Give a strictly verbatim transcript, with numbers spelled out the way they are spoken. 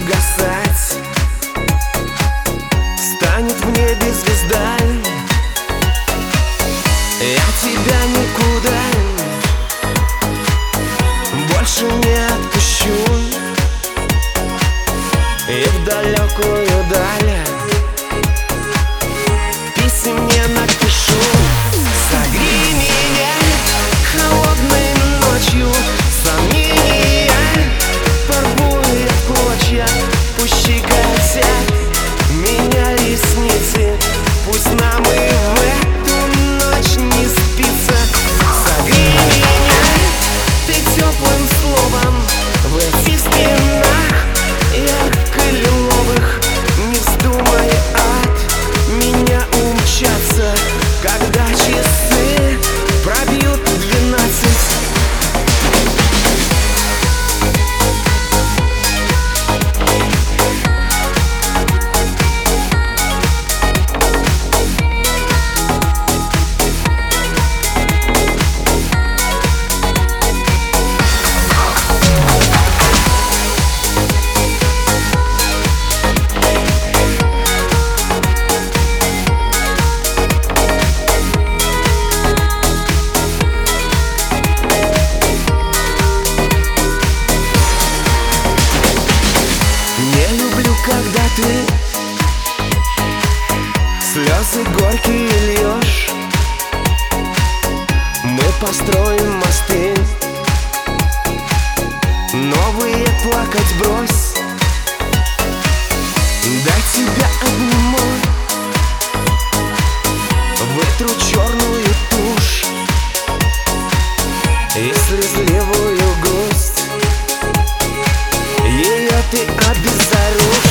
погасать, станет в небе звезда. Я тебя никуда больше не отпущу, и в далекую даль писем не напишу. Согрей меня холодной ночью, сомнения порву я в клочья. Пусть щекотят меня ресницы, пусть нам и в эту ночь не спится. Согрей меня ты теплым словом в этих стенах ярко-лиловых. Не вздумай от меня умчаться, когда часы пробьют двенадцать. Когда ты слезы горькие льешь, мы построим мосты, новые плакать брось. Дай тебя обниму, вытру черную тушь и слезливую грусть. Ее ты обезоружишь.